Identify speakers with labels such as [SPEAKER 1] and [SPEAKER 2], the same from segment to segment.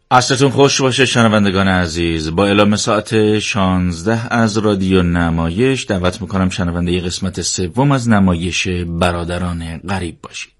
[SPEAKER 1] عصرتون خوش باشه شنوندگان عزیز. با اعلام ساعت 16 از رادیو نمایش دعوت میکنم شنونده قسمت سوم از نمایش برادران غریب باشید.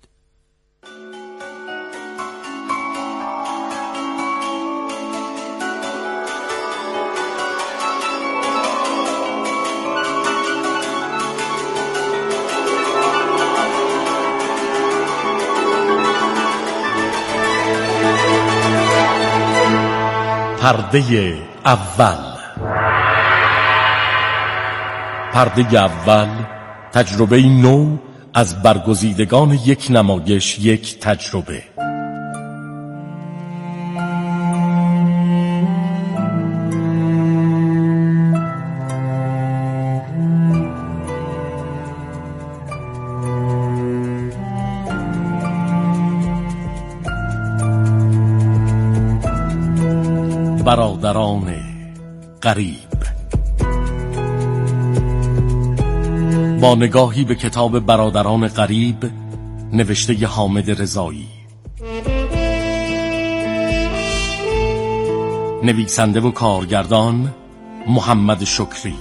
[SPEAKER 2] پرده اول تجربه نو از برگزیدگان یک نمایش، یک تجربه. برادران غریب، با نگاهی به کتاب برادران غریب نوشته حامد رضایی، نویسنده و کارگردان محمد شکری.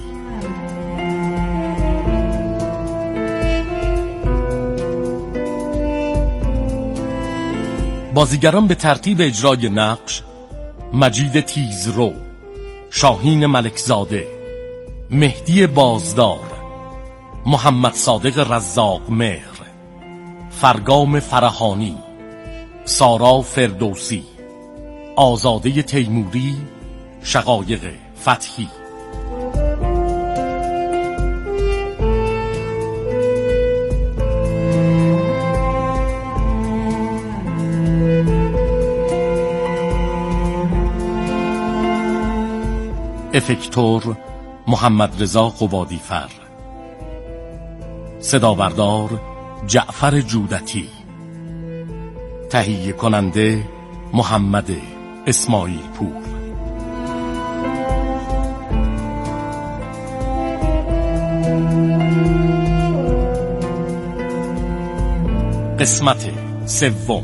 [SPEAKER 2] بازیگران به ترتیب اجرای نقش: مجید تیزرو، شاهین ملکزاده، مهدی بازدار، محمد صادق رزاق مهر، فرگام فرهانی، سارا فردوسی، آزاده تیموری، شقایق فتحی. افکتور محمد رضا قبادیفر، صدابردار جعفر جودتی، تهیه کننده محمد اسماعیل پور. قسمت سوم.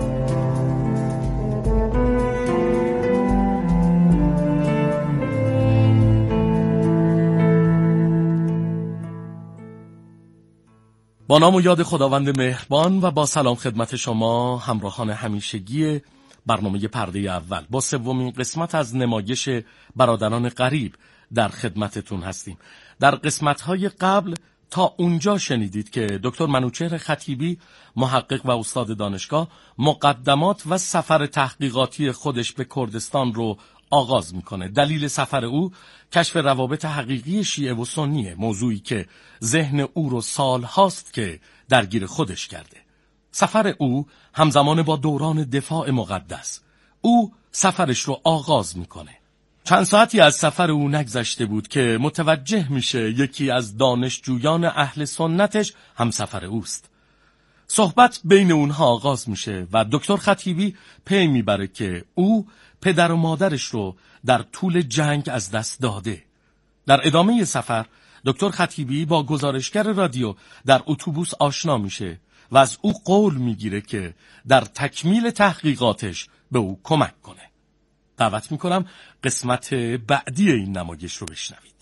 [SPEAKER 2] با نام و یاد خداوند مهربان و با سلام خدمت شما همراهان همیشگی برنامه پرده اول، با سومین قسمت از نمایش برادران غریب در خدمتتون هستیم. در قسمت‌های قبل تا اونجا شنیدید که دکتر منوچهر خطیبی، محقق و استاد دانشگاه، مقدمات و سفر تحقیقاتی خودش به کردستان رو آغاز میکنه. دلیل سفر او کشف روابط حقیقی شیعه و سنیه، موضوعی که ذهن او رو سال هاست که درگیر خودش کرده. سفر او همزمان با دوران دفاع مقدس. او سفرش رو آغاز میکنه. چند ساعتی از سفر او نگذشته بود که متوجه میشه یکی از دانشجویان اهل سنتش هم سفر اوست. صحبت بین اونها آغاز میشه و دکتر خطیبی پی میبره که او پدر و مادرش رو در طول جنگ از دست داده. در ادامه سفر دکتر خطیبی با گزارشگر رادیو در اتوبوس آشنا میشه و از او قول میگیره که در تکمیل تحقیقاتش به او کمک کنه. دعوت میکنم قسمت بعدی این نمایش رو بشنوید.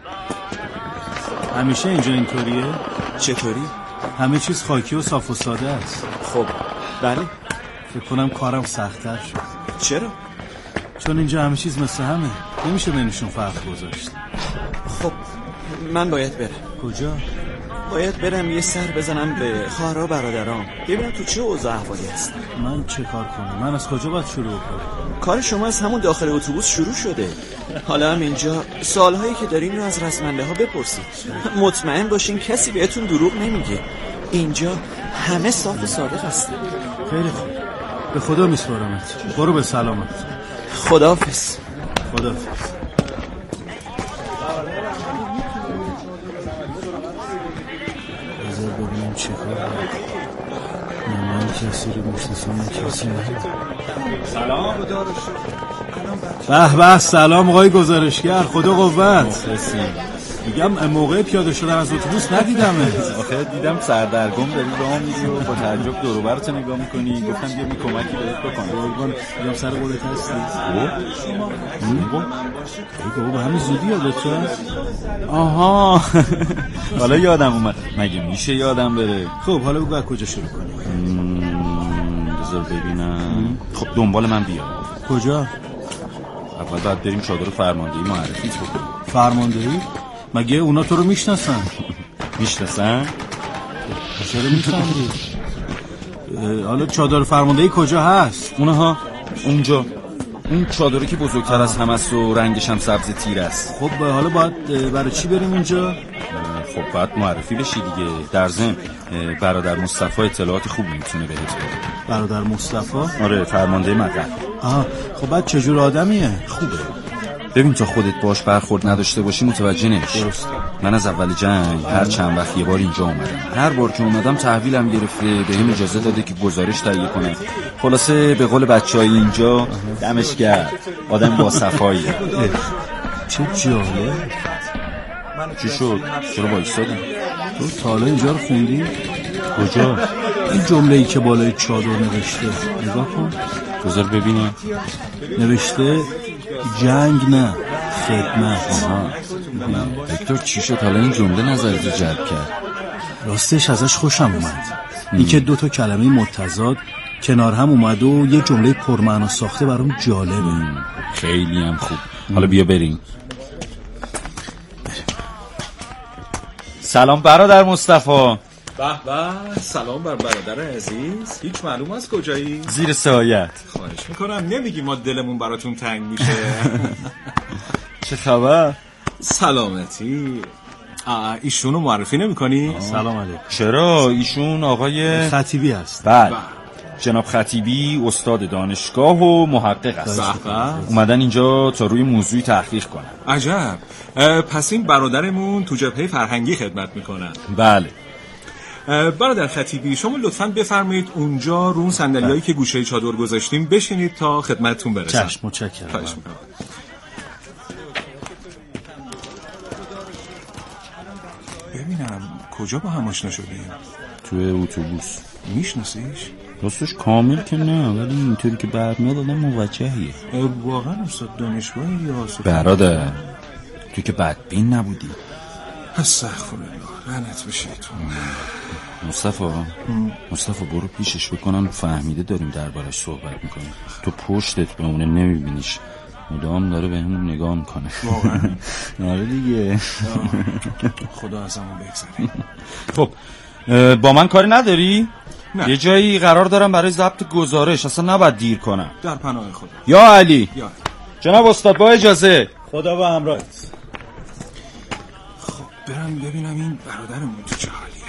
[SPEAKER 3] همیشه اینجا اینطوریه؟
[SPEAKER 4] چطوری؟
[SPEAKER 3] همه چیز خاکی و صاف و ساده است.
[SPEAKER 4] خب بله.
[SPEAKER 3] فکر کنم کارم سخت‌تر شد.
[SPEAKER 4] چرا؟
[SPEAKER 3] چون اینجا همه چیز مثل همه، نمیشه بینشون فرق گذاشت.
[SPEAKER 4] خب من باید برم.
[SPEAKER 3] کجا؟
[SPEAKER 4] باید برم یه سر بزنم به خواهرها برادرام، ببینم تو چه اوضاع احوالی هست.
[SPEAKER 3] من چه کار کنم؟ من از کجا باید شروع کنم؟
[SPEAKER 4] کار شما از همون داخل اتوبوس شروع شده. حالا هم اینجا سوالهایی که دارین رو از رزمنده ها بپرسید. مطمئن باشین کسی بهتون دروغ نمیگه. اینجا همه صاف و صادق هستن.
[SPEAKER 3] خیلی خوب، به خدا میسپارمت. برو به سلامت.
[SPEAKER 4] خداحافظ.
[SPEAKER 3] خداحافظ. بذار ببینم چه کار نه من کسی رو میشناسم نه کسی نه.
[SPEAKER 4] سلام
[SPEAKER 3] به به. سلام آقای گزارشگر، خدا قوت. میگم موقع پیاده شدن از اتوبوس ندیدمه.
[SPEAKER 5] آخه دیدم سردرگم داری راه میری و با تعجب دور و برت نگاه میکنی، گفتم بیا کمکی بهت بکنم.
[SPEAKER 3] قربان میگم سر قولت هستی. بابا به همین زودی یادت رفت؟
[SPEAKER 5] آها حالا یادم اومد. مگه میشه یادم بره؟
[SPEAKER 3] خب حالا بگو از کجا شروع کنیم؟
[SPEAKER 5] بذار ببینم. خب دنبال من بیا.
[SPEAKER 3] کجا؟
[SPEAKER 5] اول باید بریم چادر فرماندهی معرفیت بکنیم.
[SPEAKER 3] فرماندهی؟ مگه اونا تو رو میشناسن؟
[SPEAKER 5] میشناسن؟
[SPEAKER 3] چرا میخندی؟ حالا چادر فرماندهی کجا هست؟
[SPEAKER 5] اونها اونجا، اون چادری که بزرگتر از همه است و رنگش هم سبز تیر است.
[SPEAKER 3] خب حالا باید برای چی بریم اونجا؟
[SPEAKER 5] خب باید معرفی بشی دیگه. در ضمن برادر مصطفی اطلاعات خوب میتونه بهت بده.
[SPEAKER 3] برادر مصطفی؟
[SPEAKER 5] آره فرمانده مقر.
[SPEAKER 3] خب بعد چجور آدمیه؟
[SPEAKER 5] خوبه. ببین تا خودت باش برخورد نداشته باشی متوجه نمیشی. من از اول جنگ هر چند وقت یه بار اینجا اومدم. هر بار که اومدم تحویلم گرفته، بهم اجازه داده که گزارش تهیه کنم. خلاصه به قول بچهای اینجا دمش گرم. آدم با صفاییه.
[SPEAKER 3] چه جالب.
[SPEAKER 5] چی شد؟ چرا وایسادی؟
[SPEAKER 3] تو تا حالا اینجا رو خوندی؟
[SPEAKER 5] کجا؟
[SPEAKER 3] این جمله‌ای که بالای چادر نوشته نگاه کن.
[SPEAKER 5] بذار ببینم.
[SPEAKER 3] نوشته جنگ نه خدمت.
[SPEAKER 5] دکتر چی شد حالا این جمله نظرتو جلب کرد؟
[SPEAKER 3] راستش ازش خوشم اومد. این که 2 کلمه متضاد کنار هم اومد و یه جمله پرمعنا ساخته برام جالبه.
[SPEAKER 5] خیلی هم خوب. حالا بیا بریم. سلام برادر مصطفی.
[SPEAKER 6] به به، سلام بر برادر عزیز. هیچ معلوم است کجایی؟
[SPEAKER 5] زیر سایت.
[SPEAKER 6] خواهش میکنم نمیگی ما دلمون براتون تنگ میشه.
[SPEAKER 5] چه خبر؟
[SPEAKER 6] سلامتی. ایشونو معرفی نمیکنی؟
[SPEAKER 3] سلام علیکم.
[SPEAKER 5] چرا؟ ایشون آقای
[SPEAKER 3] خطیبی هست.
[SPEAKER 5] بله جناب خطیبی استاد دانشگاه و محقق است. اومدن اینجا تا روی موضوعی تحقیق کنن.
[SPEAKER 6] عجب. پس این برادرمون تو جبهه فرهنگی خدمت میکنن.
[SPEAKER 5] بله.
[SPEAKER 6] برادر خطیبی شما لطفاً بفرمایید اونجا رو اون صندلیایی که گوشه چادر گذاشتیم بشینید تا خدمتتون برسم.
[SPEAKER 3] چشم متشکرم.
[SPEAKER 6] خواهش میکنم. ببینم کجا با هم آشنا شدیم؟
[SPEAKER 5] توی اتوبوس.
[SPEAKER 6] میشناسیش؟
[SPEAKER 5] راستش کامل که نه، ولی اینطوری که برمیاد آدم موجهیه.
[SPEAKER 6] واقعا استاد دانشگاهی یا
[SPEAKER 5] برادر تو که بدبین نبودی؟
[SPEAKER 6] استغفرالله، لعنت بشه تو.
[SPEAKER 5] مصطفی برو پیشش بکنن فهمیده داریم دربارش صحبت میکنیم. تو پشتت بمونه نمیبینیش، مدام داره به همون نگاه میکنه.
[SPEAKER 6] واقعا؟
[SPEAKER 5] آره دیگه.
[SPEAKER 6] خدا از همون بگذاره.
[SPEAKER 5] خب با من کاری نداری؟
[SPEAKER 6] نه.
[SPEAKER 5] یه جایی قرار دارم برای ضبط گزارش، اصلا نباید دیر کنم.
[SPEAKER 6] در پناه خدا.
[SPEAKER 5] یا علی.
[SPEAKER 6] یا
[SPEAKER 5] جناب استاد با اجازه.
[SPEAKER 3] خدا با همراهت.
[SPEAKER 6] خب برم ببینم این برادرمون تو چه حالیه.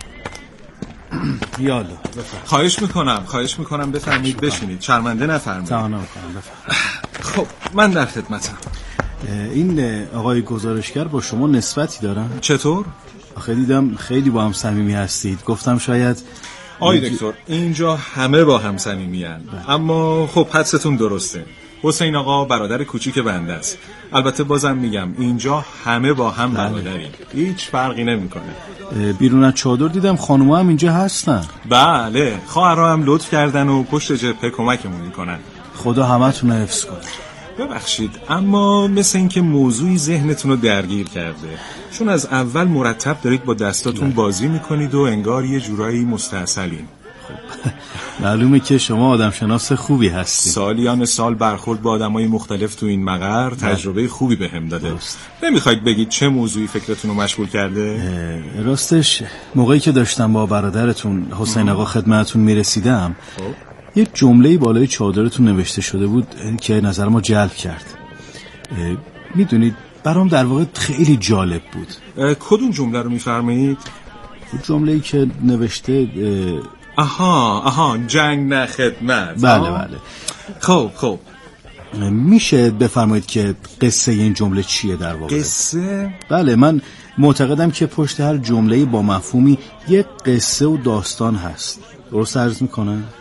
[SPEAKER 3] یالا
[SPEAKER 6] خواهش میکنم بفرمایید بشینید، شرمنده نفرمایید.
[SPEAKER 3] تمام میکنم بفرمایید.
[SPEAKER 6] خب من در خدمتم.
[SPEAKER 3] این آقای گزارشگر با شما نسبتی دارن؟
[SPEAKER 6] چطور؟
[SPEAKER 3] آخه دیدم خیلی با هم صمیمی هستید، گفتم شاید.
[SPEAKER 6] آقای دکتر اینجا همه با هم صمیمی‌اند، اما خب حدستون درسته. حسین آقا برادر کوچیک بنده است. البته بازم میگم اینجا همه با هم برادریم، هیچ فرقی نمیکنه.
[SPEAKER 3] بیرون از چادر دیدم خانوما هم اینجا هستن.
[SPEAKER 6] بله خواهرها هم لطف کردن و پشت جبهه کمکمون میکنن.
[SPEAKER 3] خدا همتون رو حفظ کنه.
[SPEAKER 6] ببخشید اما مثل این که موضوعی ذهنتون رو درگیر کرده، چون از اول مرتب دارید با دستاتون بازی میکنید و انگار یه جورایی مستعسلین.
[SPEAKER 3] معلومه که شما آدم شناس خوبی هستید.
[SPEAKER 6] سالیان سال برخورد با آدمای مختلف تو این مقر تجربه خوبی بهم داده. نمیخواید بگید چه موضوعی فکرتون رو مشغول کرده؟
[SPEAKER 3] راستش موقعی که داشتم با برادرتون حسین آقا خدمتتون میرسیدم یه جمله‌ای بالای چادرتون نوشته شده بود که نظر ما جلب کرد. میدونید برام در واقع خیلی جالب بود.
[SPEAKER 6] کدوم جمله رو میفرمایید؟
[SPEAKER 3] جمله‌ای که نوشته
[SPEAKER 6] آها جنگ نه خدمت.
[SPEAKER 3] بله.
[SPEAKER 6] خب
[SPEAKER 3] میشه بفرمایید که قصه این جمله چیه در واقع؟
[SPEAKER 6] قصه؟
[SPEAKER 3] بله من معتقدم که پشت هر جمله با مفهومی یک قصه و داستان هست. درست عرض میکنم؟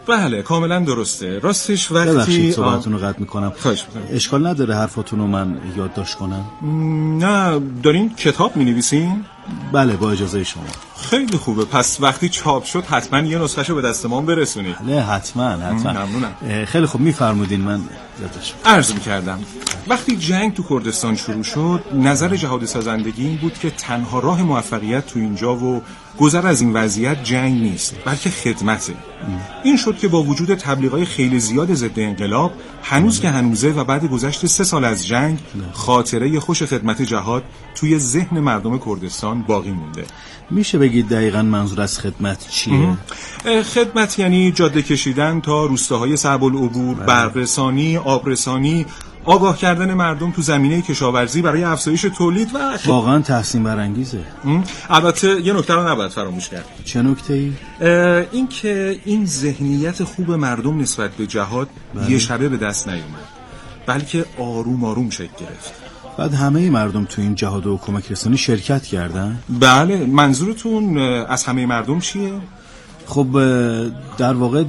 [SPEAKER 6] بله کاملا درسته. راستش وقتی
[SPEAKER 3] ببخشید صحبتتون رو قطع میکنم.
[SPEAKER 6] خواهش میکنم.
[SPEAKER 3] اشکال نداره حرفاتون رو من یادداشت کنم؟
[SPEAKER 6] نه دارین کتاب مینویسین؟
[SPEAKER 3] بله با اجازه شما.
[SPEAKER 6] خیلی خوبه. پس وقتی چاپ شد حتما یه نسخه‌شو به دست ما برسونید.
[SPEAKER 3] بله حتما.
[SPEAKER 6] ممنونم.
[SPEAKER 3] خیلی خوب میفرمودین من یادداشت
[SPEAKER 6] عرض می‌کردم وقتی جنگ تو کردستان شروع شد نظر جهاد سازندگی این بود که تنها راه موفقیت تو اینجا و گذر از این وضعیت جنگ نیست بلکه خدمته. این شد که با وجود تبلیغات خیلی زیاد ضد انقلاب هنوز که هنوزه و بعد گذشت 3 سال از جنگ خاطره خوش خدمت جهاد توی ذهن مردم کردستان باقی مونده.
[SPEAKER 3] میشه بگید دقیقاً منظور از خدمت چیه؟
[SPEAKER 6] خدمت یعنی جاده کشیدن تا روستاهای صعب العبور، برق‌رسانی، آبرسانی، آگاه کردن مردم تو زمینه کشاورزی برای افزایش تولید و
[SPEAKER 3] واقعا تحسین برانگیزه.
[SPEAKER 6] البته یه نکته رو نباید فراموش کرد.
[SPEAKER 3] چه نکته‌ای؟
[SPEAKER 6] این که این ذهنیت خوب مردم نسبت به جهاد یه شبه به دست نیومد بلکه آروم آروم شکل گرفت.
[SPEAKER 3] بعد همه مردم تو این جهاد و کمک رسانی شرکت کردن؟
[SPEAKER 6] بله. منظورتون از همه مردم چیه؟
[SPEAKER 3] خب در واقع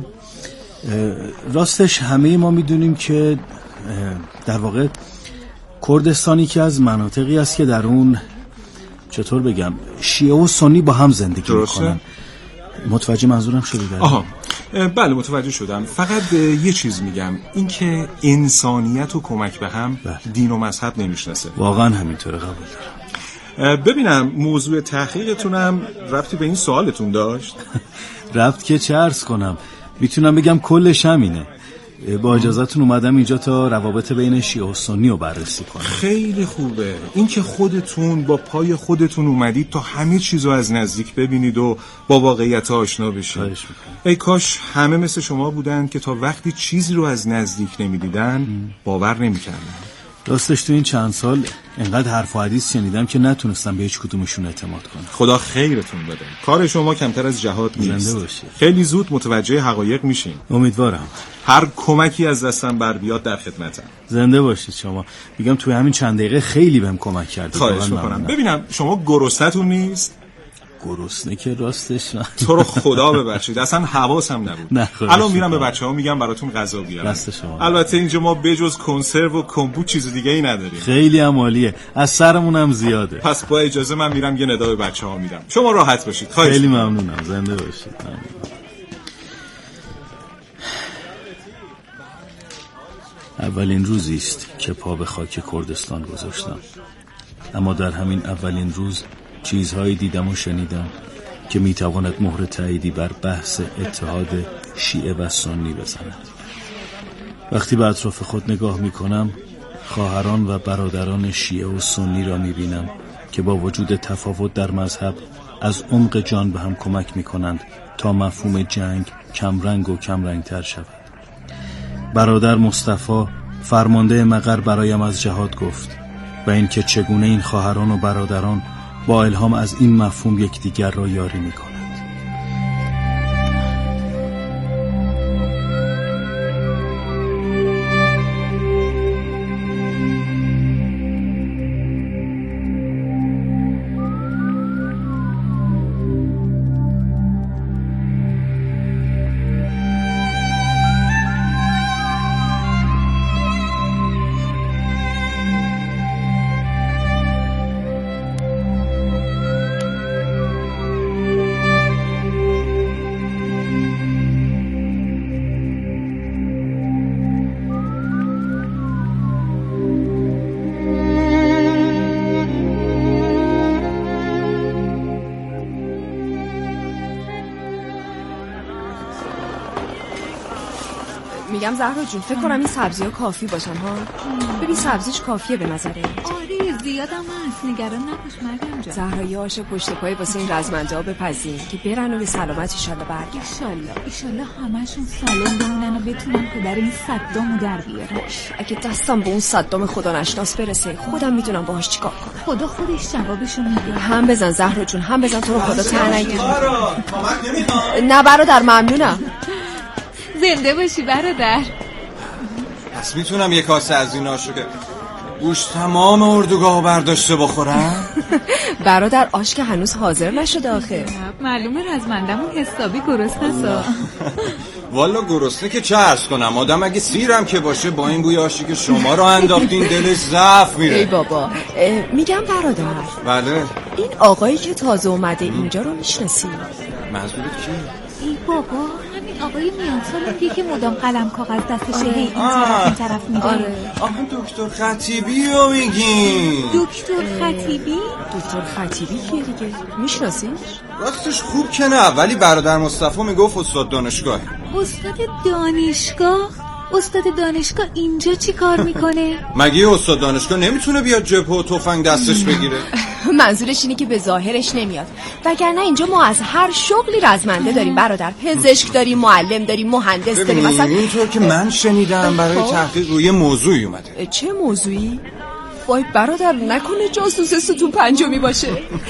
[SPEAKER 3] راستش همه ما میدونیم که در واقع کردستانی که از مناطقی است که در اون چطور بگم شیعه و سنی با هم زندگی میکنن. متوجه منظورم شدید؟
[SPEAKER 6] آها بله متوجه شدم. فقط یه چیز میگم، این که انسانیت و کمک به هم دین و مذهب نمیشناسه.
[SPEAKER 3] واقعا همینطوره، قبول دارم.
[SPEAKER 6] ببینم موضوع تحقیقتونم ربطی به این سوالتون داشت؟
[SPEAKER 3] ربط که چه عرض کنم، میتونم بگم کلش همینه. با اجازهتون اومدم اینجا تا روابط بین شیعه و سنی رو بررسی کنم.
[SPEAKER 6] خیلی خوبه این که خودتون با پای خودتون اومدید تا همه چیزو از نزدیک ببینید و با واقعیت آشنا بشید. ای کاش همه مثل شما بودن که تا وقتی چیزی رو از نزدیک نمیدیدن باور نمیکردن.
[SPEAKER 3] راستش تو این چند سال انقدر حرف و حدیث شنیدم که نتونستم به هیچ کدومشون اعتماد کنم.
[SPEAKER 6] خدا خیرتون بده. کار شما کمتر از جهاد نیست.
[SPEAKER 3] زنده باشید.
[SPEAKER 6] خیلی زود متوجه حقایق میشین.
[SPEAKER 3] امیدوارم.
[SPEAKER 6] هر کمکی از دستم بر بیاد در خدمتم.
[SPEAKER 3] زنده باشید شما. میگم توی همین چند دقیقه خیلی بهم کمک کردید.
[SPEAKER 6] خواهش میکنم. ببینم شما گرسنتون نیست؟
[SPEAKER 3] گرسنه که راستش نه.
[SPEAKER 6] تو رو خدا ببخشید اصلا حواسم نبود. الان میرم به بچه‌ها میگم براتون غذا بیارن.
[SPEAKER 3] دست شما.
[SPEAKER 6] البته اینجا ما بجز کنسرو و کمبوت چیز دیگه ای نداریم.
[SPEAKER 3] خیلی هم عالیه. از سرمون هم زیاده.
[SPEAKER 6] پس با اجازه من میرم یه ندا به بچه‌ها میدم. شما راحت باشید. خواهش
[SPEAKER 3] خیلی ممنونم. زنده باشید. اولین روزی است که پا به خاک کردستان گذاشتم، اما در همین اولین روز چیزهایی دیدم و شنیدم که میتواند مهر تاییدی بر بحث اتحاد شیعه و سنی بزند. وقتی به اطراف خود نگاه میکنم خواهران و برادران شیعه و سنی را میبینم که با وجود تفاوت در مذهب از عمق جان به هم کمک میکنند تا مفهوم جنگ کمرنگ و کمرنگتر شود. برادر مصطفی فرمانده مقر برایم از جهاد گفت و اینکه چگونه این خواهران و برادران با الهام از این مفهوم یکدیگر را یاری می‌کنند.
[SPEAKER 7] میگم زهرا جون فکر کنم این سبزی‌ها کافی باشن ها. ببین سبزیش کافیه به نظره.
[SPEAKER 8] آره زیادم هست، نگران نباش مریم جان.
[SPEAKER 7] زهرا یه آش پشت پای واسه این رزمنده‌ها بپزین که برن و به سلامت ان شاءالله برگردن.
[SPEAKER 8] ان شاءالله همشون سالم بمونن و بتونن پدر این صدامو در بیارن.
[SPEAKER 7] اگه دستم به اون صدام خدا نشناس برسه خودم میدونم باهاش چیکار کنم.
[SPEAKER 8] خدا خودش جوابشو میده.
[SPEAKER 7] هم بزن زهرا جون، هم بزن، تو رو خدا تنگی. نه برادر ممنونم.
[SPEAKER 8] زنده باشی برادر.
[SPEAKER 5] پس میتونم یک کاسه از این آشو که گوشت تمام اردوگاه برداشته بخورم؟
[SPEAKER 7] برادر آش که هنوز حاضر نشده آخه.
[SPEAKER 8] معلومه رزمندمون حسابی گرسنه‌سا.
[SPEAKER 9] والا گرسنه که چه عرض کنم، آدم اگه سیرم که باشه با این بوی آشی که شما رو انداختین دلش ضعف میره.
[SPEAKER 7] ای بابا، میگم برادر.
[SPEAKER 9] بله.
[SPEAKER 7] این آقایی که تازه اومده اینجا رو میشناسی؟
[SPEAKER 9] منظورت کیه؟
[SPEAKER 8] ای بابا، همین آقای میان سالگی که مدام قلم کاغذ دستشه این طرف میره.
[SPEAKER 7] آره.
[SPEAKER 9] آخه دکتر خطیبی رو میگین؟
[SPEAKER 8] دکتر خطیبی؟
[SPEAKER 7] دکتر خطیبی کیه دیگه؟ میشناسیش؟
[SPEAKER 9] راستش خوب که نه، ولی برادر مصطفی میگفت استاد دانشگاه.
[SPEAKER 8] استاد دانشگاه؟ استاد دانشگاه اینجا چی کار میکنه؟
[SPEAKER 9] مگه استاد دانشگاه نمیتونه بیاد جبهه و تفنگ دستش بگیره؟
[SPEAKER 7] منظورش اینه که به ظاهرش نمیاد، وگرنه اینجا ما از هر شغلی رزمنده داریم برادر. پزشک داریم، معلم داریم، مهندس داریم. مثلا
[SPEAKER 9] اینطور که من شنیدم برای تحقیق روی موضوعی اومده.
[SPEAKER 7] چه موضوعی؟ وای برادر، نکنه جاسوس ستون پنجمی باشه.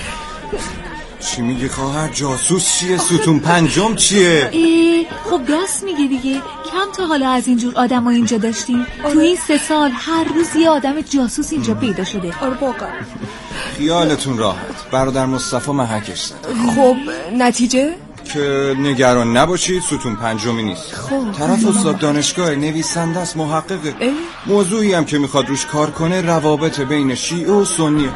[SPEAKER 9] چی میگی خواهر؟ جاسوس چیه؟ ستون پنجم چیه؟
[SPEAKER 8] خب راست میگه دیگه. کم تا حالا از اینجور آدم ها اینجا داشتیم؟ تو این 3 سال هر روز یه آدم جاسوس اینجا پیدا شده.
[SPEAKER 7] آره واقعا.
[SPEAKER 9] خیالتون راحت، برادر مصطفی محکش زد.
[SPEAKER 7] خب نتیجه؟
[SPEAKER 9] که نگران نباشید، ستون پنجمی نیست. طرف استاد دانشگاه، نویسنده است، محققه. موضوعی هم که میخواد روش کار کنه روابط بین شیعه و سنیه.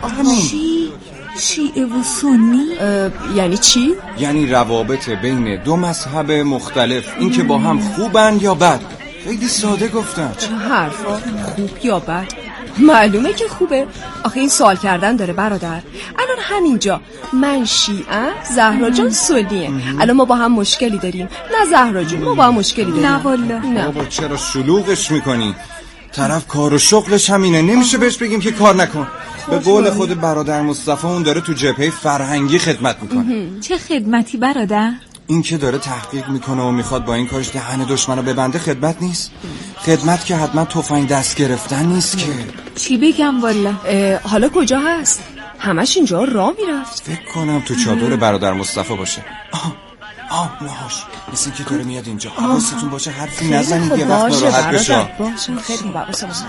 [SPEAKER 8] شیعه و سنی؟
[SPEAKER 7] یعنی چی؟
[SPEAKER 9] یعنی روابط بین 2 مذهب مختلف، این که با هم خوبن یا بد. خیلی ساده گفتم.
[SPEAKER 7] چه حرفا؟ خوب یا بد؟ معلومه که خوبه. آخه این سوال کردن داره برادر. الان همینجا من شیعه، زهرا جان سنیه. الان ما با هم مشکلی داریم. نه زهرا جون، ما با هم مشکلی داریم.
[SPEAKER 8] نه والله.
[SPEAKER 7] نه
[SPEAKER 9] بابا چرا شلوغش میکنی؟ طرف کار و شغلش همینه، نمیشه بهش بگیم که کار نکن. به قول خود برادر مصطفی اون داره تو جبهه فرهنگی خدمت میکنه.
[SPEAKER 8] چه خدمتی برادر؟
[SPEAKER 9] این که داره تحقیق میکنه و میخواد با این کارش دهن دشمنو ببنده خدمت نیست. خدمت که حتما تفنگ دست گرفتن نیست که.
[SPEAKER 8] چی بگم والله؟
[SPEAKER 7] حالا کجا هست؟ همش اینجا راه میرفت.
[SPEAKER 9] فکر کنم تو چادر برادر مصطفی باشه. نهاش مثل این که داره میاد اینجا. حواستون باشه حرفی نزنید یه وقت ناراحت بشه.
[SPEAKER 7] خیلی حواسم باشه.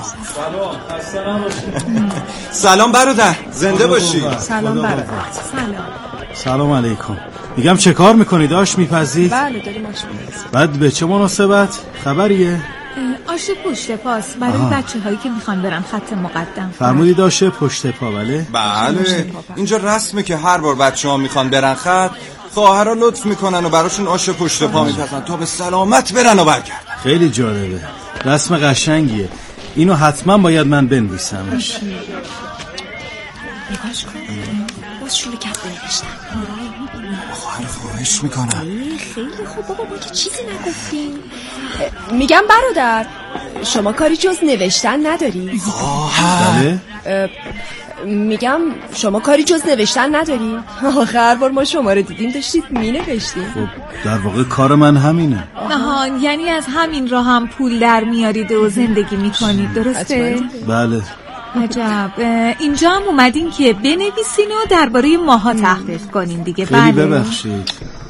[SPEAKER 9] سلام برادر، زنده باشی.
[SPEAKER 7] سلام برادر.
[SPEAKER 3] سلام علیکم. میگم چه کار میکنید؟ آش میپزید؟
[SPEAKER 7] بله داریم آش میپزید.
[SPEAKER 3] بعد به چه مناسبت؟ خبریه؟
[SPEAKER 8] آش پشت پاس برای بچه‌هایی که میخوان برن خط مقدم.
[SPEAKER 3] فرمودید آش پشت پا؟ بله
[SPEAKER 9] اینجا رسمه که هر بار بچه‌ها میخوان برن خط، خواهرها لطف میکنن و براشون آش پشت پا میپزن تا به سلامت برن و برگردن.
[SPEAKER 3] خیلی جالبه، رسم قشنگیه. اینو حتما باید من بنویسمش.
[SPEAKER 7] نگاش کن، باز شروع کرد نوشتن.
[SPEAKER 9] خواهر خواهش میکنم.
[SPEAKER 7] خیلی خوب بابا، ما که چیزی نگفتیم. میگم برادر، شما کاری جز نوشتن نداری؟
[SPEAKER 3] بله؟
[SPEAKER 7] میگم شما کاری جز نوشتن نداری؟ آخر بار ما شما رو دیدیم داشتید مینوشتید.
[SPEAKER 3] خب در واقع کار من همینه.
[SPEAKER 8] نهان، یعنی از همین راه هم پول در میارید و زندگی میکنید، درسته؟
[SPEAKER 3] بله.
[SPEAKER 8] عجب. اینجا هم اومدین که بنویسین و درباره ماها تحقیق کنین دیگه.
[SPEAKER 3] خیلی
[SPEAKER 8] بله.
[SPEAKER 3] ببخشید.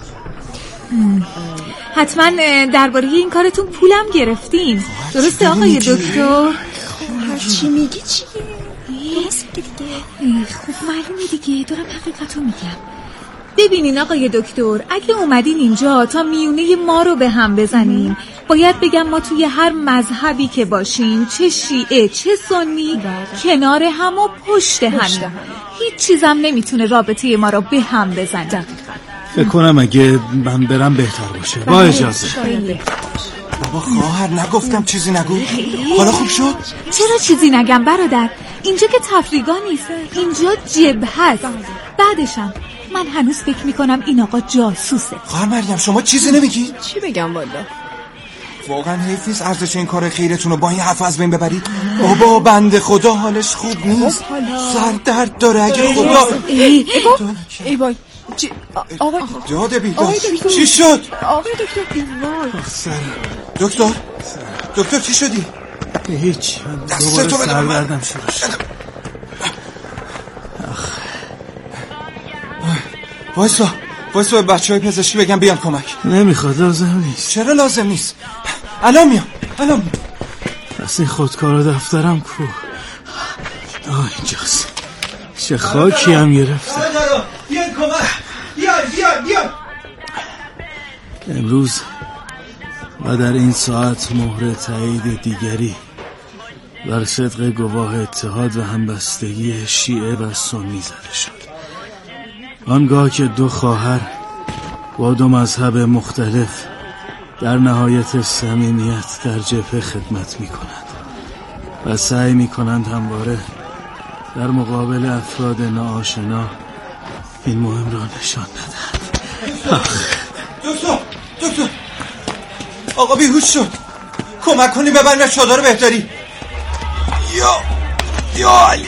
[SPEAKER 8] حتما درباره این کارتون پولم گرفتین، درسته آقای دکتر؟
[SPEAKER 7] هر چی میگی چیه؟
[SPEAKER 8] خب معلومه دیگه، دارم حقیقتو میگم. ببینین آقای دکتر، اگه اومدین اینجا تا میونه ما رو به هم بزنین، باید بگم ما توی هر مذهبی که باشیم، چه شیعه چه سنی، کنار هم و پشت هم، هیچ چیزم نمیتونه رابطه ما رو به هم بزنه.
[SPEAKER 3] فکر کنم اگه من برم بهتر باشه. با اجازه.
[SPEAKER 9] بابا خواهر نگفتم چیزی نگو. حالا خوب شد؟
[SPEAKER 8] چرا چیزی نگم برادر؟ اینجا که تفریگاه نیست، اینجا جبهه است. بعدشم من هنوز فکر میکنم این آقا جاسوسه.
[SPEAKER 9] خواهر مریم شما چیزی نمیگی؟
[SPEAKER 7] چی بگم والا؟
[SPEAKER 9] واقعا حیف نیست ارزش این کار خیرتون رو با این حرف از بین ببرید. بابا بنده خدا حالش خوب نیست، سر درد داره. اگه خدا
[SPEAKER 7] ای وای آقای
[SPEAKER 9] داده بیدار چی شد؟
[SPEAKER 7] آقای دکتر
[SPEAKER 9] وای دکتر چی شدی؟
[SPEAKER 3] هیچ، دوباره سردردم شروع شد.
[SPEAKER 9] وایسا به بچه‌های پزشکی بگم بیان کمک.
[SPEAKER 3] نمیخواد، لازم نیست.
[SPEAKER 9] چرا لازم نیست؟ الان میام.
[SPEAKER 3] پس این خودکار دفترم کو؟ اینجاست. چه خاکی هم گرفته.
[SPEAKER 9] بیان کمک. بیا.
[SPEAKER 3] امروز و در این ساعت مهر تایید دیگری بر صدق گواه اتحاد و همبستگی شیعه و سنی زده شد. آنگاه که دو خواهر با دو مذهب مختلف در نهایت صمیمیت در جبهه خدمت می کنند و سعی می کنند همواره در مقابل افراد ناآشنا این مهم را نشان ندهند.
[SPEAKER 9] دکتر آقا بیهوش شد، کمک کنی ببرن چادر بهداری. یا علی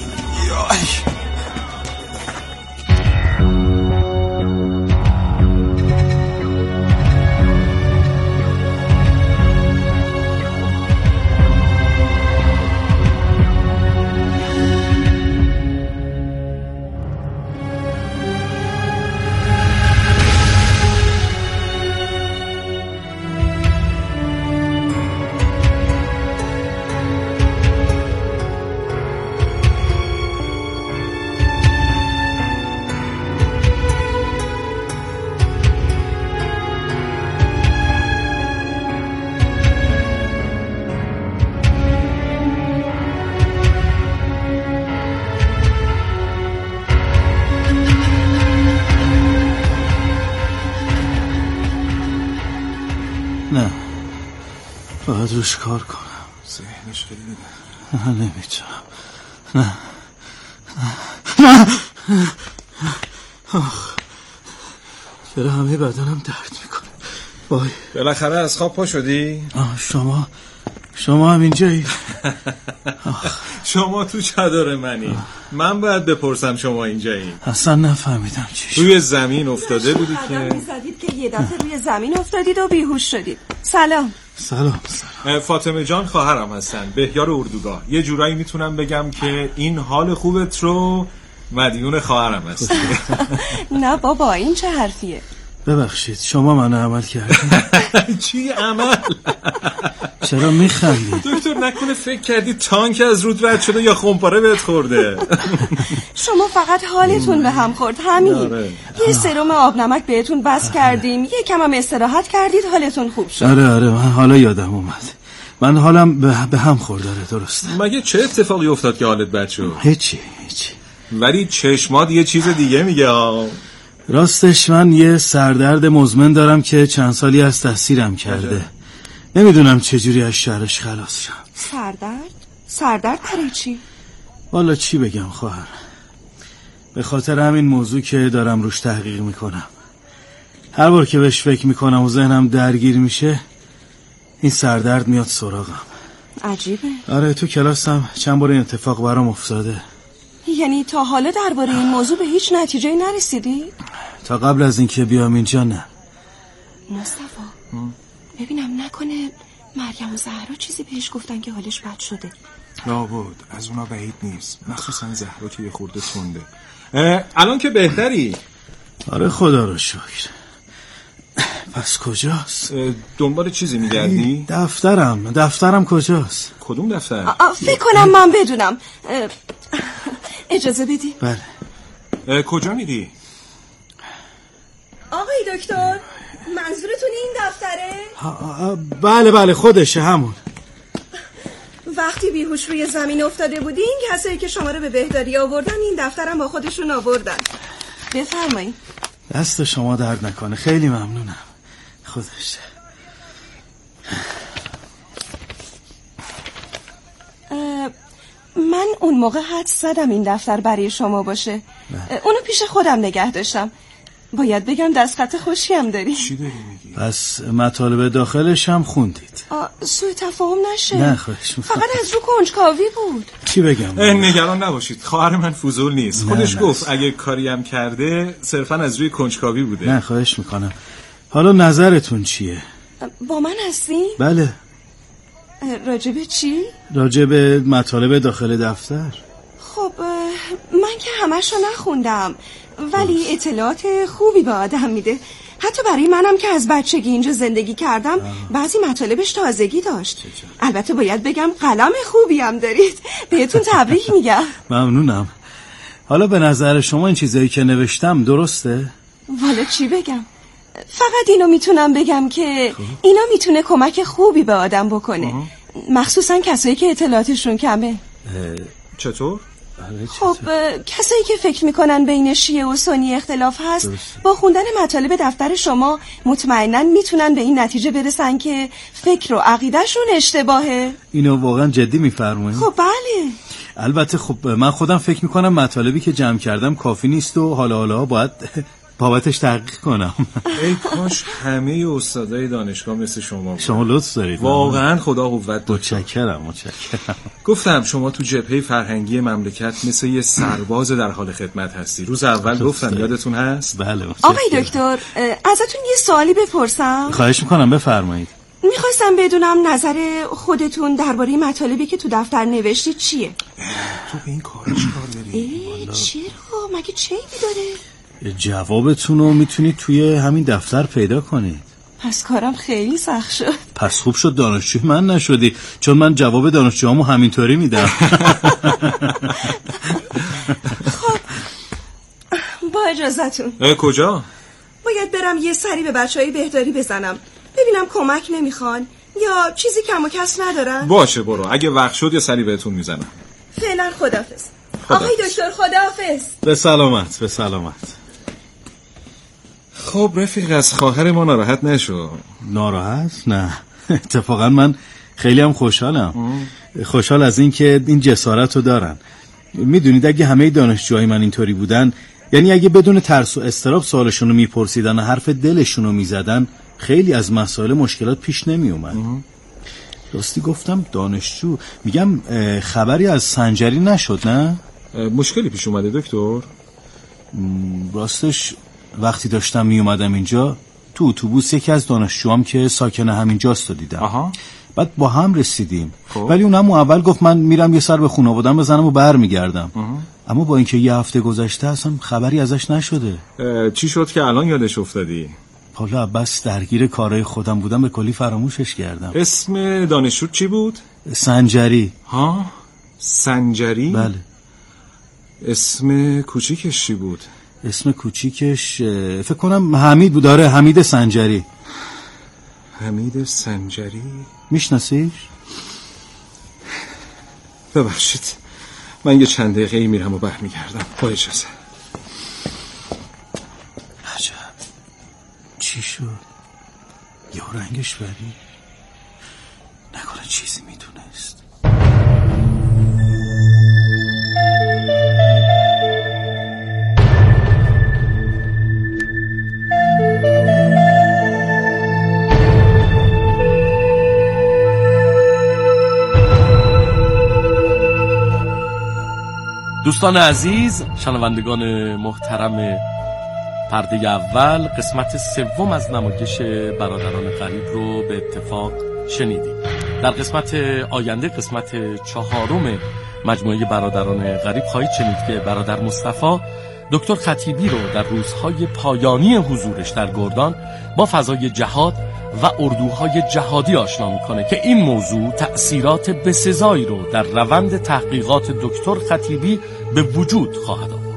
[SPEAKER 3] نه، باید روش کار کنم.
[SPEAKER 6] ذهنش خیلی
[SPEAKER 3] نمیتونم. نه. آخ، چرا همه بدنم درد میکنه. وای،
[SPEAKER 6] بالاخره از خواب پا شدی؟
[SPEAKER 3] شما هم اینجایی؟
[SPEAKER 6] شما تو چادر منی. من باید بپرسم شما اینجایی؟
[SPEAKER 3] اصلا نفهمیدم چی شد.
[SPEAKER 6] روی زمین افتاده بودی که
[SPEAKER 7] می‌زدید که یه دفعه روی زمین افتادید و بیهوش شدید. سلام.
[SPEAKER 6] فاطمه جان خواهرم هستن، بهیار اردوگاه. یه جورایی میتونم بگم که این حال خوبت رو مدیون خواهرم هستی.
[SPEAKER 7] نه بابا، این چه حرفیه؟
[SPEAKER 3] ببخشید، شما منو عمل کردید.
[SPEAKER 6] چی عمل؟
[SPEAKER 3] چرا میخندید؟
[SPEAKER 6] دکتر نکنه فکر کردی تانک از رود رد شده یا خمپاره بهت خورده؟
[SPEAKER 7] شما فقط حالتون به هم خورد، همین. یه سرم آب نمک بهتون بس کردیم، یه کم هم استراحت کردید، حالتون خوب شد.
[SPEAKER 3] آره من حالا یادم اومد. من حالم به هم خورد. درسته.
[SPEAKER 6] مگه چه اتفاقی افتاد که حالت بد شد؟
[SPEAKER 3] هیچی.
[SPEAKER 6] ولی چشمات یه چیز دیگه میگه.
[SPEAKER 3] راستش من یه سردرد مزمن دارم که چند سالی از تاثیرم کرده. نمیدونم چجوری از شرش خلاص شم.
[SPEAKER 7] سردرد برای چی؟
[SPEAKER 3] والا چی بگم خواهر، به خاطر همین موضوع که دارم روش تحقیق میکنم. هر بار که بهش فکر میکنم و ذهنم درگیر میشه این سردرد میاد سراغم.
[SPEAKER 7] عجیبه.
[SPEAKER 3] آره، تو کلاسم چند بار این اتفاق برام افتاده.
[SPEAKER 7] یعنی تا حالا درباره این موضوع به هیچ نتیجه‌ای نرسیدی؟
[SPEAKER 3] تا قبل از اینکه بیام اینجا نه.
[SPEAKER 7] مصطفی ببینم نکنه مریم و زهرا چیزی بهش گفتن که حالش بد شده.
[SPEAKER 6] لابد از اونا بعید نیست، مخصوصا زهرا که یه خورده تنده. الان که بهتری؟
[SPEAKER 3] آره خدا رو شکر. پس کجاست؟
[SPEAKER 6] دنبال چیزی میگردی؟
[SPEAKER 3] دفترم کجاست؟
[SPEAKER 6] کدوم دفتر؟
[SPEAKER 7] فکر کنم من بدونم. اجازه بدی؟
[SPEAKER 3] بله.
[SPEAKER 6] کجا میری؟
[SPEAKER 7] آقای دکتر، منظورتون این دفتره؟
[SPEAKER 3] بله خودشه، همون.
[SPEAKER 7] وقتی بیهوش روی زمین افتاده بودین کسایی که شما رو به بهداری آوردن این دفترم با خودشون آوردن. بفرمایید.
[SPEAKER 3] دست شما درد نکنه، خیلی ممنونم. خودشه.
[SPEAKER 7] من اون موقع حدس زدم این دفتر برای شما باشه. اونو پیش خودم نگه داشتم. باید بگم دستخط خوشی هم داری.
[SPEAKER 6] چی داری میگی؟
[SPEAKER 3] پس مطالب داخلش هم خوندید؟
[SPEAKER 7] سوء تفاهم نشه.
[SPEAKER 3] نه خواهش می‌کنم.
[SPEAKER 7] فقط از رو کنجکاوی بود.
[SPEAKER 3] چی بگم؟
[SPEAKER 6] نگران نباشید، خواهر من فضول نیست. خودش گفت اگه کاری هم کرده صرفا از روی کنجکاوی بوده.
[SPEAKER 3] نه خواهش میکنم. حالا نظرتون چیه؟
[SPEAKER 7] با من هستی؟
[SPEAKER 3] بله.
[SPEAKER 7] راجب چی؟
[SPEAKER 3] راجب مطالب داخل دفتر.
[SPEAKER 7] خب من که همشو نخوندم، ولی اطلاعات خوبی به آدم میده. حتی برای منم که از بچگی اینجا زندگی کردم بعضی مطالبش تازگی داشت. البته باید بگم قلم خوبی هم دارید. بهتون تبریک میگم.
[SPEAKER 3] ممنونم. حالا به نظر شما این چیزایی که نوشتم درسته؟
[SPEAKER 7] والا چی بگم؟ فقط اینو میتونم بگم که اینا میتونه کمک خوبی به آدم بکنه، مخصوصا کسایی که اطلاعاتشون کمه.
[SPEAKER 6] چطور؟
[SPEAKER 7] خب کسایی که فکر میکنن بین شیعه و سنی اختلاف هست با خوندن مطالب دفتر شما مطمئناً میتونن به این نتیجه برسن که فکر و عقیدهشون اشتباهه.
[SPEAKER 3] اینو واقعا جدی میفرمایید؟
[SPEAKER 7] خب بله.
[SPEAKER 3] البته خب من خودم فکر میکنم مطالبی که جمع کردم کافی نیست و حالا باید بابتش تحقیق کنم.
[SPEAKER 6] ای کاش همه استادای دانشگاه مثل شما بود.
[SPEAKER 3] شما لطف دارید.
[SPEAKER 6] واقعا خدا قوت.
[SPEAKER 3] متشکرم.
[SPEAKER 6] گفتم شما تو جبهه فرهنگی مملکت مثل یه سرباز در حال خدمت هستی. روز اول گفتم، یادتون هست؟
[SPEAKER 3] بله.
[SPEAKER 7] آقای دکتر ازتون یه سوالی بپرسم؟
[SPEAKER 3] خواهش میکنم بفرمایید.
[SPEAKER 7] میخواستم بدونم نظر خودتون درباره مطالبی که تو دفتر نوشتید چیه؟
[SPEAKER 6] تو به این کار چیکار داری؟
[SPEAKER 7] چرا؟ مگه چه عیبی داره؟
[SPEAKER 3] جوابتون رو میتونید توی همین دفتر پیدا کنید.
[SPEAKER 7] پس کارم خیلی سخت شد.
[SPEAKER 3] پس خوب شد دانشجوی من نشدی، چون من جواب دانشجوامو همینطوری میدم.
[SPEAKER 7] خب با اجازتون.
[SPEAKER 6] کجا؟
[SPEAKER 7] باید برم یه سری به بچهای بهداری بزنم ببینم کمک نمیخوان یا چیزی کم و کس ندارن.
[SPEAKER 6] باشه برو، اگه وقت شد یه سری بهتون میزنم.
[SPEAKER 7] فعلا خداحافظ. آقای دکتر خداحافظ.
[SPEAKER 3] به سلامت. به سلامت.
[SPEAKER 6] خب رفیق از خواهر ما ناراحت نشو.
[SPEAKER 3] ناراحت؟ نه اتفاقا من خیلی هم خوشحالم. خوشحال از این که این جسارت رو دارن. میدونید اگه همه دانشجوهای من اینطوری بودن، یعنی اگه بدون ترس و اضطراب سوالشون رو میپرسیدن و حرف دلشون رو میزدن، خیلی از مسائل مشکلات پیش نمی اومد. راستی گفتم دانشجو، میگم خبری از سنجری نشد نه؟
[SPEAKER 6] مشکلی پیش اومده دکتر؟
[SPEAKER 3] راستش وقتی داشتم می اومدم اینجا تو اتوبوس یکی از دانشجوام که ساکن همینجاست رو دیدم. بعد با هم رسیدیم. ولی اونم اول گفت من میرم یه سر به خانواده‌ام بزنم و برمیگردم. اما با اینکه یه هفته گذشته اصلا خبری ازش نشده.
[SPEAKER 6] چی شد که الان یادش افتادی؟
[SPEAKER 3] حالا بس درگیر کارهای خودم بودم به کلی فراموشش کردم.
[SPEAKER 6] اسم دانشجو چی بود؟
[SPEAKER 3] سنجری.
[SPEAKER 6] سنجری؟
[SPEAKER 3] بله.
[SPEAKER 6] اسم کوچیکش چی بود؟
[SPEAKER 3] اسم کوچیکش فکر کنم حمید بود. داره حمید سنجری.
[SPEAKER 6] حمید سنجری؟
[SPEAKER 3] میشناسیش؟
[SPEAKER 6] ببخشید من یه چند دقیقه میرم و برمیگردم. با اجازه.
[SPEAKER 3] عجب چی شد؟ یا رنگش بری؟ نکنه چیزی میدونست.
[SPEAKER 2] دوستان عزیز، شنوندگان محترم پرده اول، قسمت سوم از نمایش برادران غریب رو به اتفاق شنیدید. در قسمت آینده، قسمت 4 مجموعه برادران غریب، خواهید شنید که برادر مصطفی دکتر خطیبی رو در روزهای پایانی حضورش در گردان با فضای جهاد و اردوهای جهادی آشنا میکنه که این موضوع تأثیرات بسزایی رو در روند تحقیقات دکتر خطیبی به وجود خواهد آورد.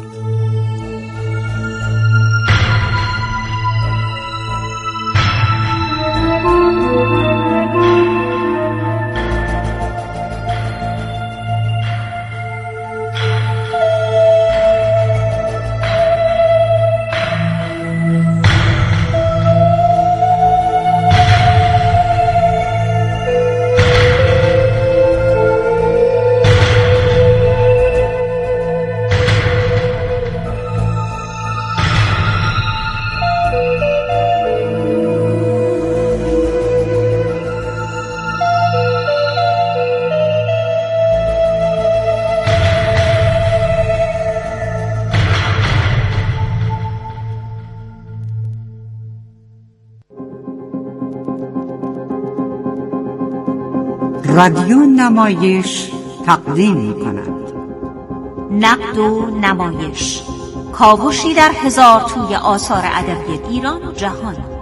[SPEAKER 10] رادیو نمایش تقدیم می‌کند.
[SPEAKER 8] نقد و نمایش، کاوشی در هزار توی آثار ادبی ایران و جهان.